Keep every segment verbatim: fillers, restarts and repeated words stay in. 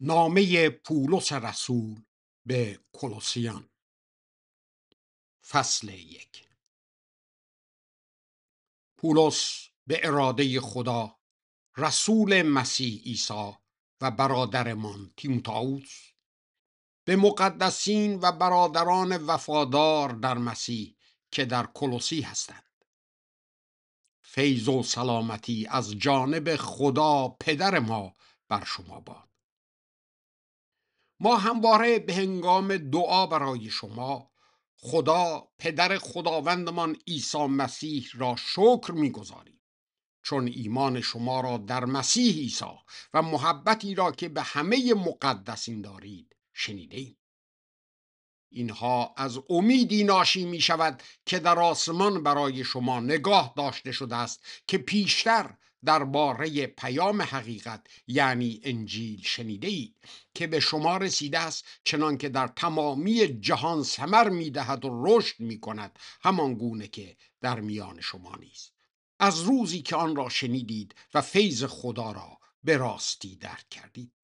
نامه پولس رسول به کولوسیان، فصل یک. پولس به اراده خدا، رسول مسیح عیسی و برادرمان تیموتائوس، به مقدسین و برادران وفادار در مسیح که در کولوسی هستند، فیض و سلامتی از جانب خدا پدر ما بر شما باد. ما همواره به هنگام دعا برای شما خدا پدر خداوندمان عیسی مسیح را شکر می‌گزاریم، چون ایمان شما را در مسیح عیسی و محبتی را که به همه مقدسین دارید شنیدیم. اینها از امیدی ناشی می شود که در آسمان برای شما نگاه داشته شده است که پیشتر درباره پیام حقیقت یعنی انجیل شنیده اید که به شما رسیده است، چنان که در تمامی جهان ثمر می دهد و رشد می کند، همان گونه که در میان شما نیست، از روزی که آن را شنیدید و فیض خدا را به راستی درک کردید.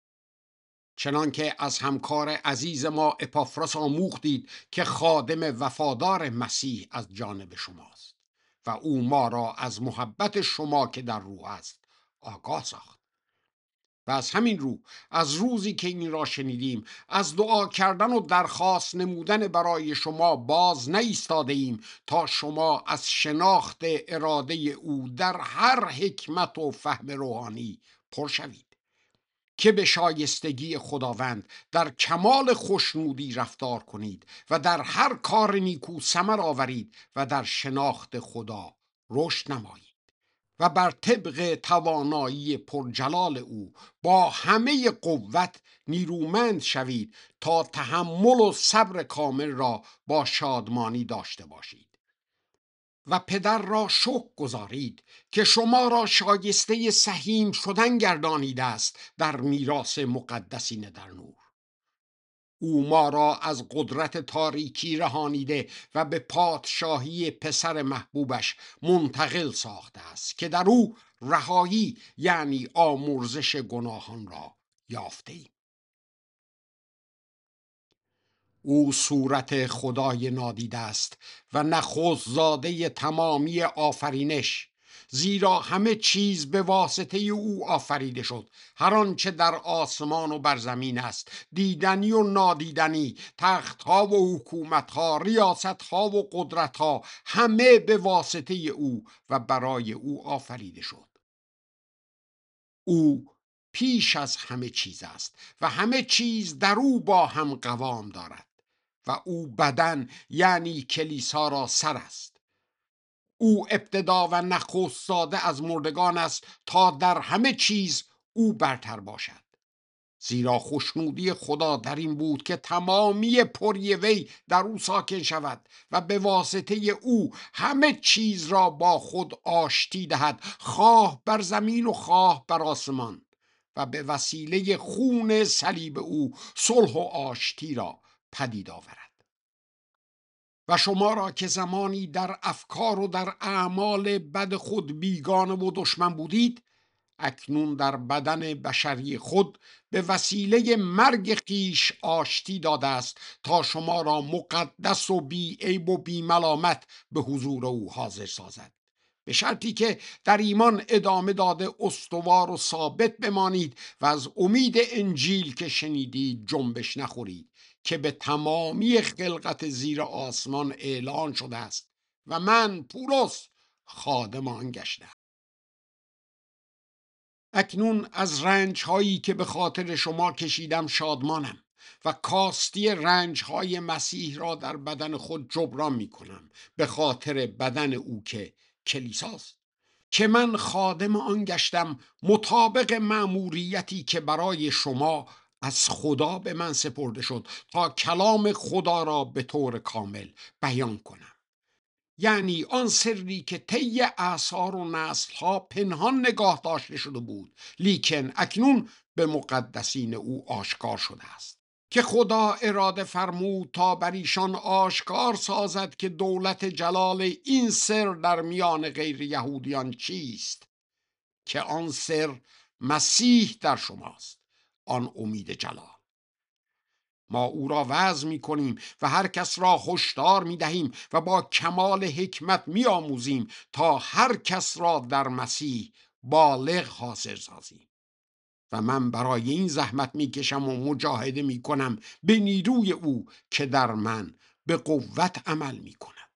چنان که از همکار عزیز ما اپافراس آموختید که خادم وفادار مسیح از جانب شماست و او ما را از محبت شما که در روح است آگاه ساخت. و از همین رو از روزی که این را شنیدیم از دعا کردن و درخواست نمودن برای شما باز نایستاده ایم تا شما از شناخت اراده او در هر حکمت و فهم روحانی پر شوید، که به شایستگی خداوند در کمال خوشنودی رفتار کنید و در هر کار نیکو ثمر آورید و در شناخت خدا رشد نمایید و بر طبق توانایی پرجلال او با همه قوت نیرومند شوید تا تحمل و صبر کامل را با شادمانی داشته باشید. و پدر را شکر گزارید که شما را شایسته سهیم شدن گردانیده است در میراث مقدسین در نور. او ما را از قدرت تاریکی رهانیده و به پادشاهی پسر محبوبش منتقل ساخته است که در او رهایی یعنی آمرزش گناهان را یافته ایم. او صورت خدای نادیده است و نخست زاده تمامی آفرینش، زیرا همه چیز به واسطه او آفریده شد، هر آنچه در آسمان و بر زمین است، دیدنی و نادیدنی، تختها و حکومتها، ریاستها و قدرتها، همه به واسطه او و برای او آفریده شد. او پیش از همه چیز است و همه چیز در او با هم قوام دارد و او بدن یعنی کلیسا را سر است. او ابتدا و نخست زاده از مردگان است تا در همه چیز او برتر باشد، زیرا خوشنودی خدا در این بود که تمامی پری وی در او ساکن شود و به واسطه او همه چیز را با خود آشتی دهد، خواه بر زمین و خواه بر آسمان، و به وسیله خون صلیب او صلح و آشتی را پدید آورد. و شما را که زمانی در افکار و در اعمال بد خود بیگانه و دشمن بودید، اکنون در بدن بشری خود به وسیله مرگ خیش آشتی داده است تا شما را مقدس و بی عیب و بی ملامت به حضور او حاضر سازد، به شرطی که در ایمان ادامه داده استوار و ثابت بمانید و از امید انجیل که شنیدید جنبش نخورید، که به تمامی خلقت زیر آسمان اعلان شده است و من پولس خادم آن گشتم. اکنون از رنج هایی که به خاطر شما کشیدم شادمانم و کاستی رنج های مسیح را در بدن خود جبران می کنم به خاطر بدن او که کلیساست، که من خادم آن گشتم مطابق مأموریتی که برای شما از خدا به من سپرده شد تا کلام خدا را به طور کامل بیان کنم، یعنی آن سری که طی اعصار و نسل‌ها پنهان نگاه داشته شده بود، لیکن اکنون به مقدسین او آشکار شده است، که خدا اراده فرمود تا بر ایشان آشکار سازد که دولت جلال این سر در میان غیر یهودیان چیست، که آن سر مسیح در شماست، آن امید جلال. ما او را وعظ می کنیم و هر کس را هشدار می دهیم و با کمال حکمت می آموزیم تا هر کس را در مسیح بالغ حاضر سازیم. و من برای این زحمت می کشم و مجاهده می کنم به نیروی او که در من به قوت عمل می کند.